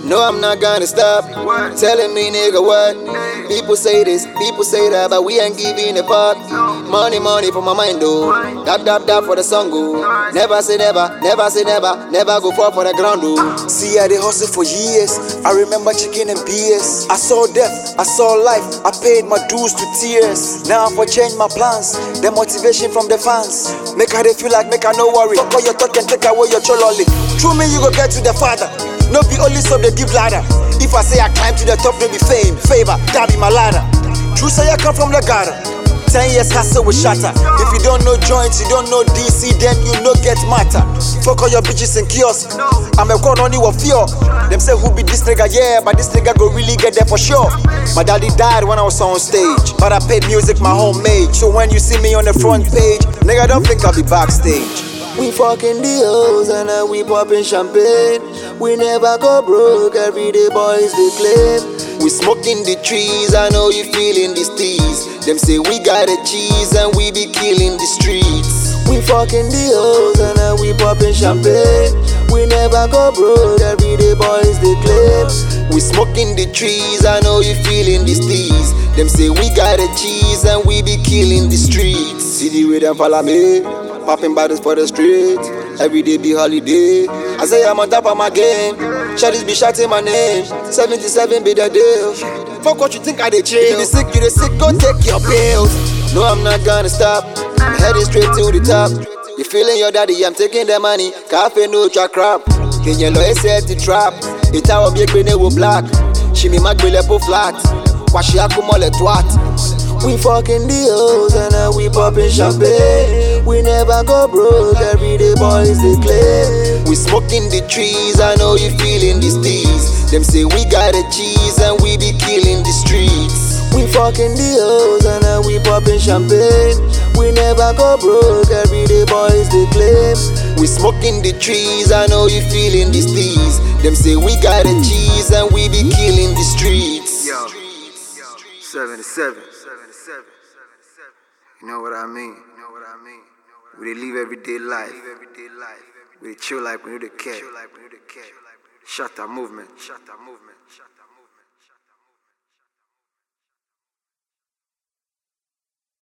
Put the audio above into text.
No, I'm not gonna stop. Telling me, nigga, what? People say this, people say that, but we ain't giving a fuck. Money, money for my mind, though. Dab, dab, dab for the song, go. Never say never, never say never, never go fall for the ground, though. See, I did hustle for years. I remember chicken and BS. I saw death, I saw life. I paid my dues to tears. Now I for change my plans. The motivation from the fans. Make her they feel like make her no worry. Fuck all your talk and take away your chololi. Through me you go get to the father. No be only so they give ladder. If I say I climb to the top, no be fame, favor, that be my ladder. True say I come from the gutter. 10 years hustle with shatter. If you don't know joints, you don't know DC, then you no get matter. Fuck all your bitches and kiosk. I'm a con only with fear. Them say who be this nigga, yeah, but this nigga go really get there for sure. My daddy died when I was on stage, but I paid music my homemade. So when you see me on the front page, nigga don't think I'll be backstage. We fucking the hoes and now we popping champagne. We never go broke, everyday boys they claim. We smoking the trees, I know you feeling these teas. Them say we got the cheese and we be killing the streets. We fucking the hoes and now we popping champagne. We never go broke, everyday boys they claim. We smoking the trees, I know you feeling these teas. Them say we got the cheese and we be killing the streets. See the way them follow me, popping bottles for the street. Every day be holiday. I say I'm on top of my game. Shawty's be shouting my name. 77 be the deal. Fuck what you think I dey chill. You the sick, go take your pills. No, I'm not gonna stop. I'm heading straight to the top. You feeling your daddy, I'm taking the money. Cafe no track crap. Can you lawyer set the trap? It's our big green with black. She me mag po flat. Washi akumole twat. We fucking the hoes and now we popping champagne. We never go broke, everyday boys they claim. We smoking the trees, I know you feeling these teas. Them say we got the cheese and we be killing the streets. We fucking the hoes and now we popping champagne. We never go broke, everyday boys they claim. We smoking the trees, I know you feeling these teas. Them say we got the cheese and we be killing the streets. Yo, 77. You know what I mean? We dey live everyday life. We dey chill like we know the care. Shut up movement.